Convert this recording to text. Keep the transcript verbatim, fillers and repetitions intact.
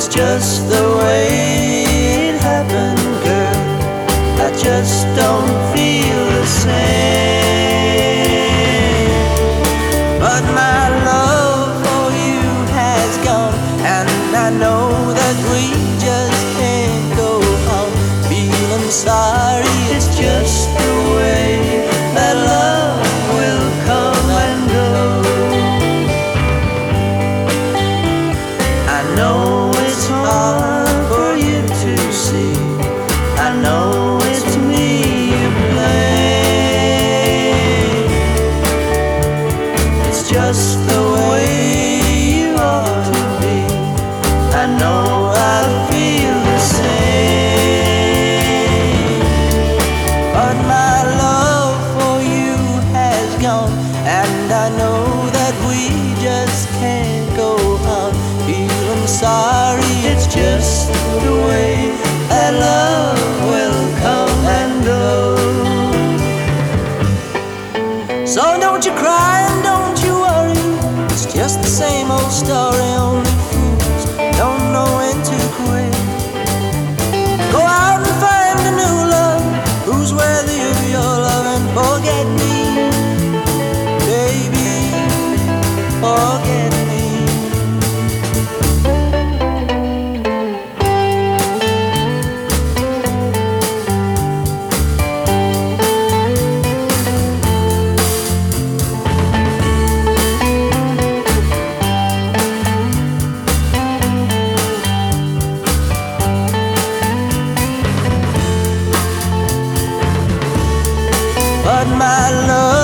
just the way it happened, girl. I just don't feel the same. But my love for you has gone, and I know that we just can't go on. Feeling sorry, it's just the way that love will come and go. I know it's hard for you to see. I know it's me you blame. It's just the way you ought to be. I know I feel the same. But my love for you has gone, and I know that we just can't go on. Feeling sorry, it's just the way that love will come and go. So don't you cry and don't you worry, it's just the same old story, only fools don't know when to quit. Go out and find a new love who's worthy of your love, and forget me, baby, forget me. But my love